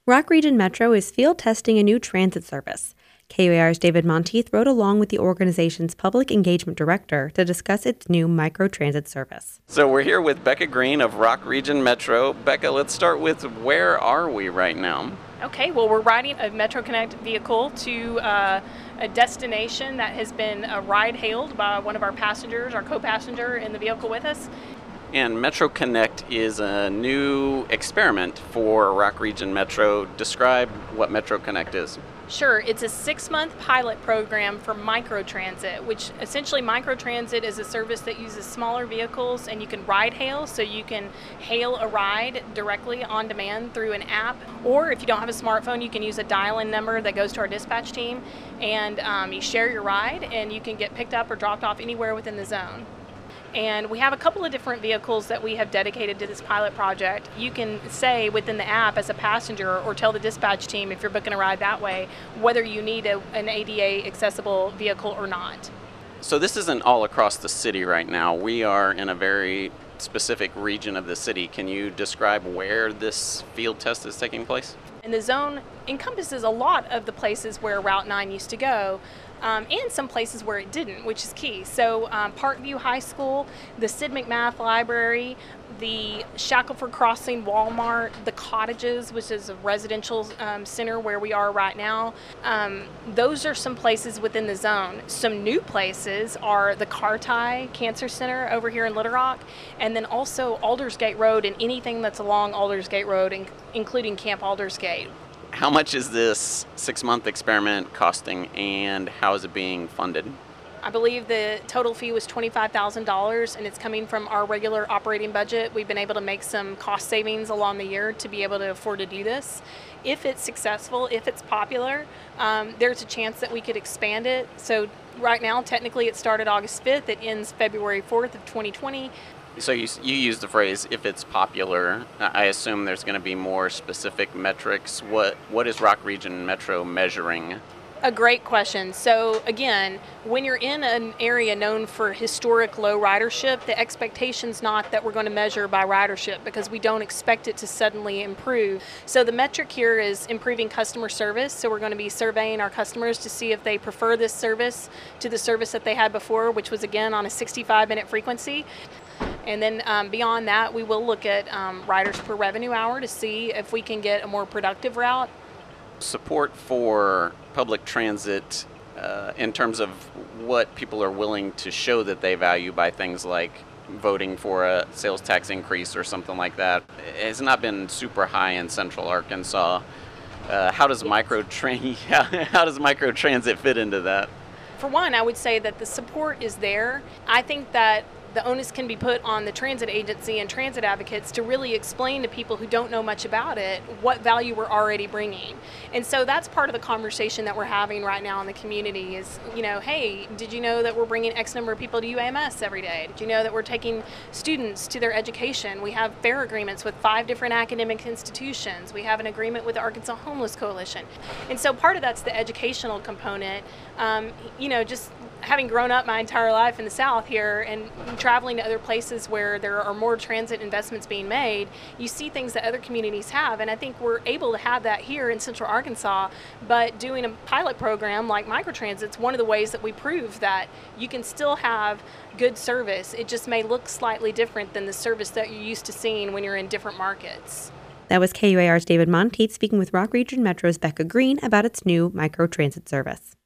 Rock Region Metro is field testing a new transit service. KUAR's David Monteith rode along with the organization's public engagement director to discuss its new microtransit service. So we're here with Becca Green of Rock Region Metro. Becca, let's start with where are we right now? Okay, well, we're riding a Metro Connect vehicle to a destination that has been ride hailed by one of our passengers, our co-passenger in the vehicle with us. And Metro Connect is a new experiment for Rock Region Metro. Describe what Metro Connect is. Sure, it's a 6-month pilot program for microtransit, which essentially microtransit is a service that uses smaller vehicles and you can ride hail, so you can hail a ride directly on demand through an app, or if you don't have a smartphone, you can use a dial-in number that goes to our dispatch team, and you share your ride and you can get picked up or dropped off anywhere within the zone. And we have a couple of different vehicles that we have dedicated to this pilot project. You can say within the app as a passenger or tell the dispatch team if you're booking a ride that way whether you need an ADA accessible vehicle or not. So this isn't all across the city right now. We are in a very specific region of the city. Can you describe where this field test is taking place? And the zone encompasses a lot of the places where Route 9 used to go, and some places where it didn't, which is key. So Parkview High School, the Sid McMath Library, the Shackelford Crossing Walmart, the Cottages, which is a residential center where we are right now. Those are some places within the zone. Some new places are the Carti Cancer Center over here in Little Rock, and then also Aldersgate Road and anything that's along Aldersgate Road, including Camp Aldersgate. How much is this 6-month experiment costing, and how is it being funded? I believe the total fee was $25,000, and it's coming from our regular operating budget. We've been able to make some cost savings along the year to be able to afford to do this. If it's successful, if it's popular, there's a chance that we could expand it. So right now, technically it started August 5th. It ends February 4th of 2020. So you use the phrase, if it's popular. I assume there's going to be more specific metrics. What is Rock Region Metro measuring? A great question. So again, when you're in an area known for historic low ridership, the expectation's not that we're going to measure by ridership because we don't expect it to suddenly improve. So the metric here is improving customer service. So we're going to be surveying our customers to see if they prefer this service to the service that they had before, which was again on a 65-minute frequency. And then beyond that, we will look at riders per revenue hour to see if we can get a more productive route. Support for public transit in terms of what people are willing to show that they value by things like voting for a sales tax increase or something like that has not been super high in Central Arkansas. How does microtransit fit into that? For one, I would say that the support is there. I think that the onus can be put on the transit agency and transit advocates to really explain to people who don't know much about it what value we're already bringing. And so that's part of the conversation that we're having right now in the community is, hey, did you know that we're bringing X number of people to UAMS every day? Did you know that we're taking students to their education? We have fair agreements with 5 different academic institutions. We have an agreement with the Arkansas Homeless Coalition. And so part of that's the educational component. Just having grown up my entire life in the South here and traveling to other places where there are more transit investments being made, you see things that other communities have, and I think we're able to have that here in Central Arkansas, but doing a pilot program like microtransit's one of the ways that we prove that you can still have good service. It just may look slightly different than the service that you're used to seeing when you're in different markets. That was KUAR's David Monteith speaking with Rock Region Metro's Becca Green about its new microtransit service.